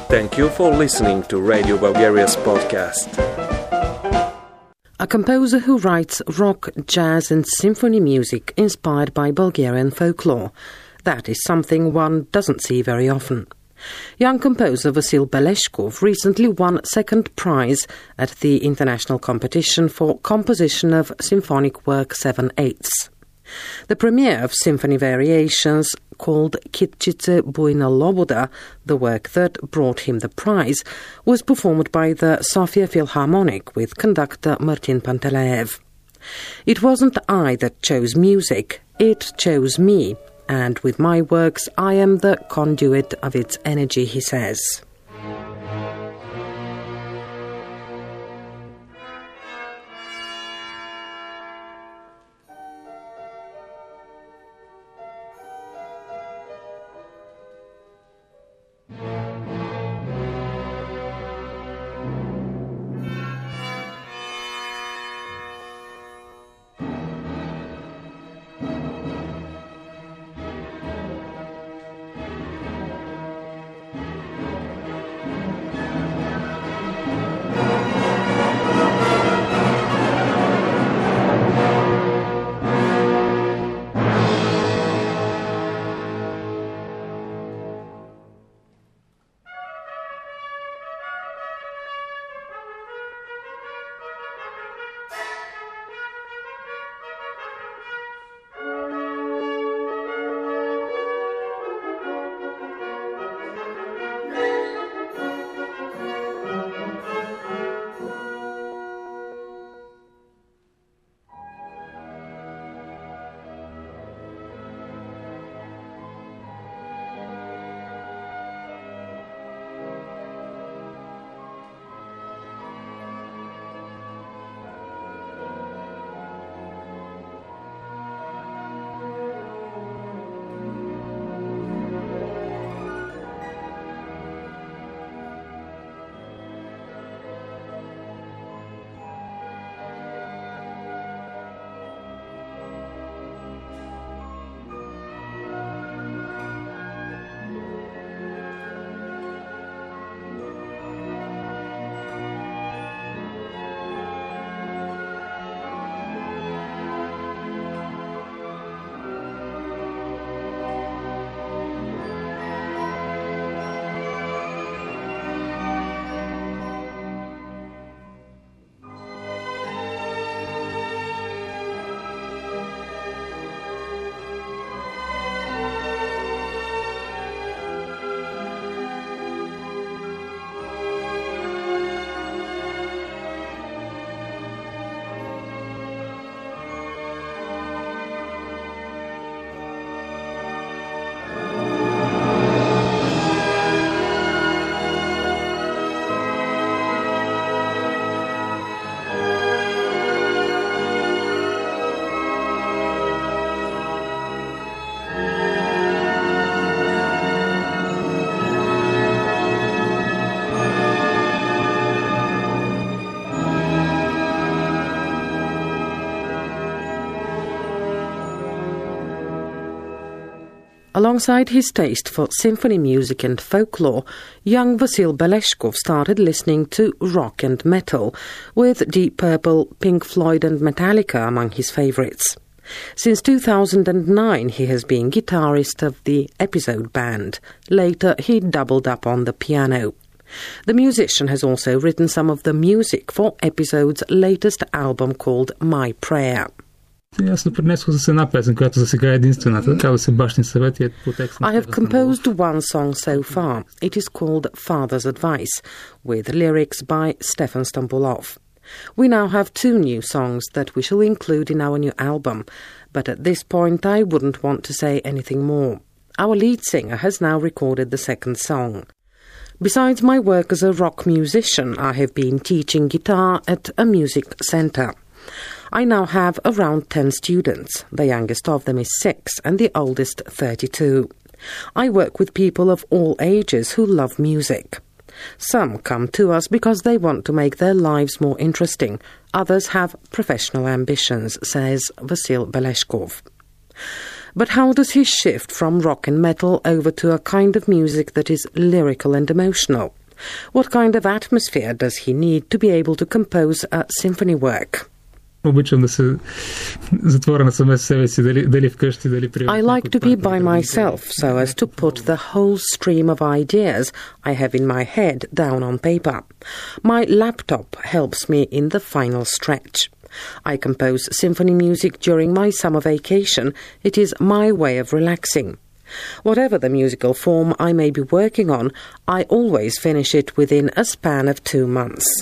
Thank you for listening to Radio Bulgaria's podcast. A composer who writes rock, jazz and symphony music inspired by Bulgarian folklore. That is something one doesn't see very often. Young composer Vasil Beleshkov recently won second prize at the international competition for composition of symphonic work 7/8. The premiere of symphony variations called Kitchice Bujna Loboda, the work that brought him the prize, was performed by the Sofia Philharmonic with conductor Martin Panteleev. It wasn't I that chose music, it chose me, and with my works I am the conduit of its energy, he says. Alongside his taste for symphony music and folklore, young Vasil Beleshkov started listening to rock and metal, with Deep Purple, Pink Floyd and Metallica among his favourites. Since 2009 he has been guitarist of the Episode band. Later he doubled up on the piano. The musician has also written some of the music for Episode's latest album called My Prayer. I have composed one song so far. It is called Father's Advice, with lyrics by Stefan Stambulov. We now have 2 new songs that we shall include in our new album, but at this point I wouldn't want to say anything more. Our lead singer has now recorded the 2nd song. Besides my work as a rock musician, I have been teaching guitar at a music centre. I now have around 10 students. The youngest of them is 6 and the oldest 32. I work with people of all ages who love music. Some come to us because they want to make their lives more interesting. Others have professional ambitions, says Vasil Beleshkov. But how does he shift from rock and metal over to a kind of music that is lyrical and emotional? What kind of atmosphere does he need to be able to compose a symphony work? I like to be by myself so as to put the whole stream of ideas I have in my head down on paper. My laptop helps me in the final stretch. I compose symphony music during my summer vacation. It is my way of relaxing. Whatever the musical form I may be working on, I always finish it within a span of 2 months.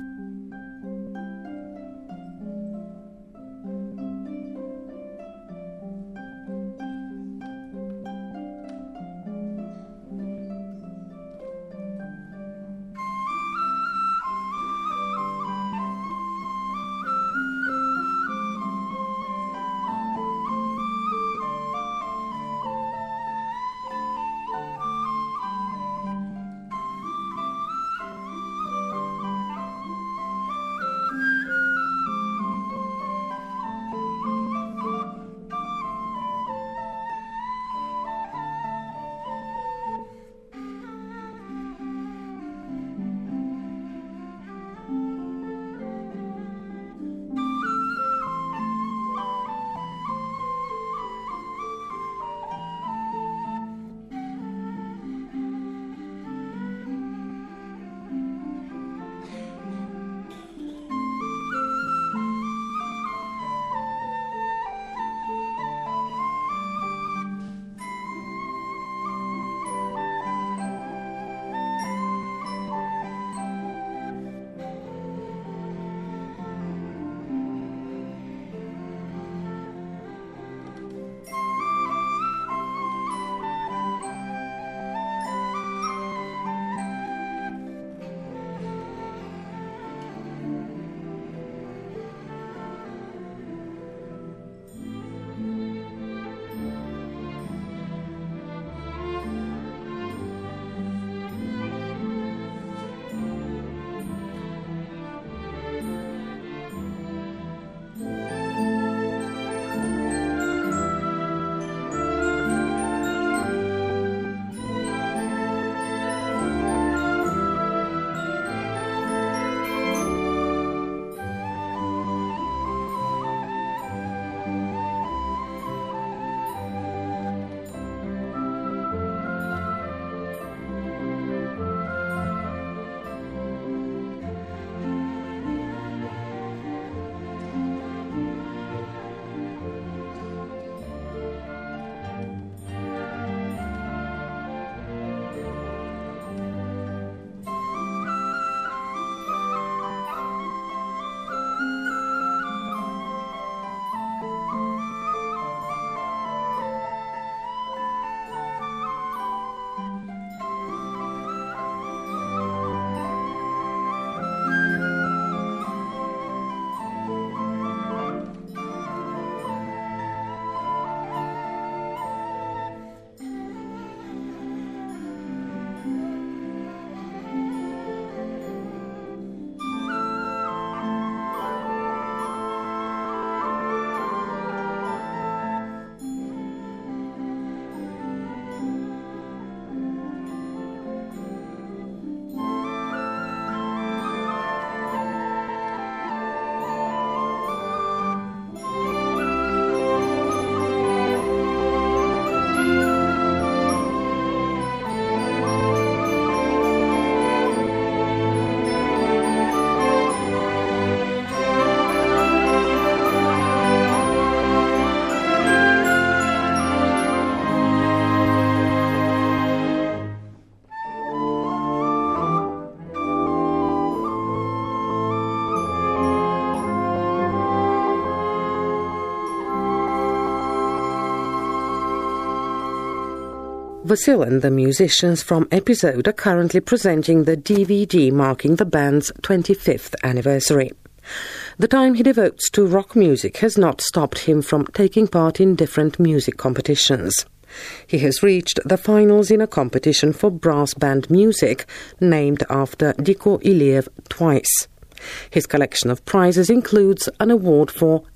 Vasil and the musicians from Episode are currently presenting the DVD marking the band's 25th anniversary. The time he devotes to rock music has not stopped him from taking part in different music competitions. He has reached the finals in a competition for brass band music named after Diko Iliev twice. His collection of prizes includes an award for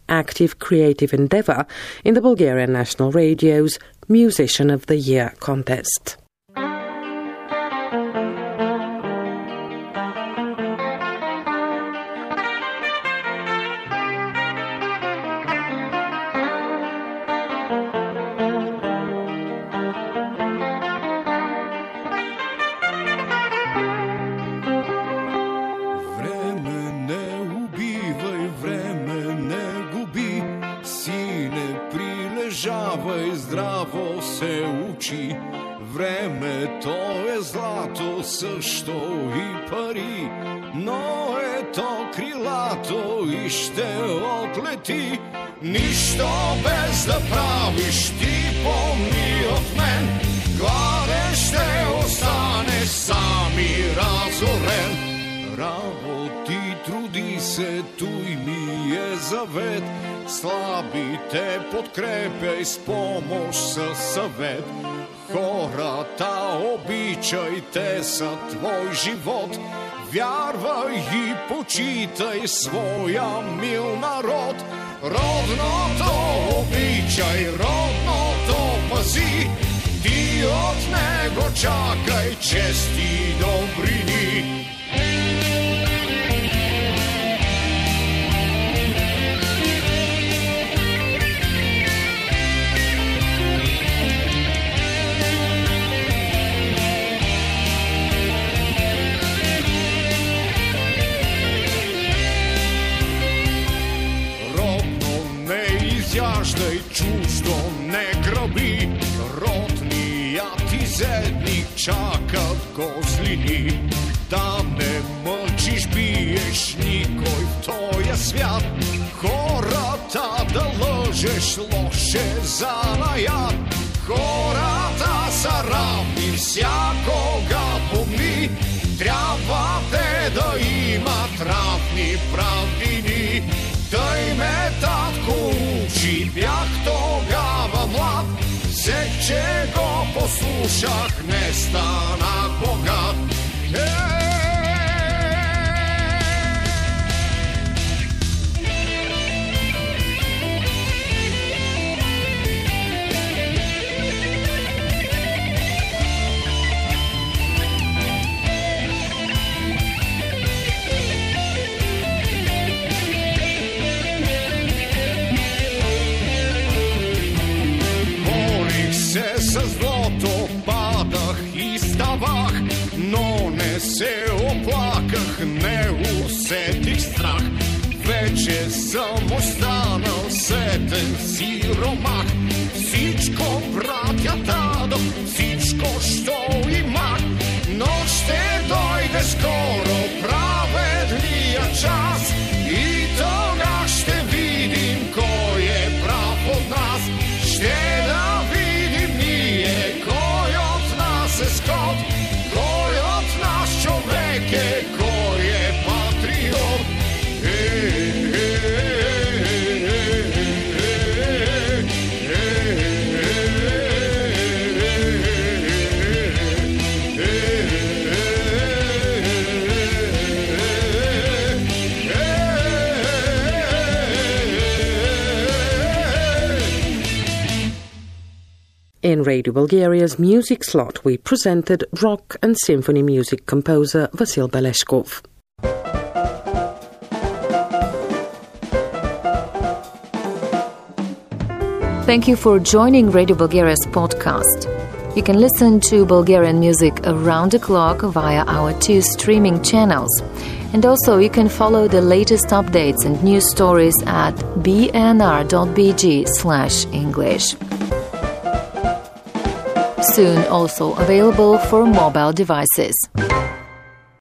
active creative endeavour in the Bulgarian National Radio's Musician of the Year contest. Здраво се учи, времето е злато, също и пари, но ето крилато и ще отлети. Нищо без да правиш, ти помни от мен, гладен ще остане сам и разорен. Работи, труди се, той ми е завет, слабите подкрепяй с помощ, със съвет. Хората обичай, те са твой живот, вярвай и почитай своя мил народ. Родното обичай, родното пази, ти от него чакай чести добрини. Изяждай, чуждо не граби, родният и зедник чакат козлини. Да не мъчиш, биеш никой в тоя свят, хората да лъжеш, лоше занаят. Хората са равни, всякога помни, трябва те да имат равни правдини. Тъй ме татко учи, бях тогава млад, всех, че го послушах, не станах богат. С злото падах и ставах, но не се оплаках, не усетих страх. Вече съм останал сетен сиромах, всичко братя дадох, всичко що имах, но ще дойде скоро праведния час и тогава ще видим кой е прав от нас. Ще да видим ние кой от нас е скот, кой от нас човек е, кой е патриот. In Radio Bulgaria's music slot, we presented rock and symphony music composer Vasil Beleshkov. Thank you for joining Radio Bulgaria's podcast. You can listen to Bulgarian music around the clock via our 2 streaming channels. And also you can follow the latest updates and news stories at bnr.bg/English. Soon also available for mobile devices.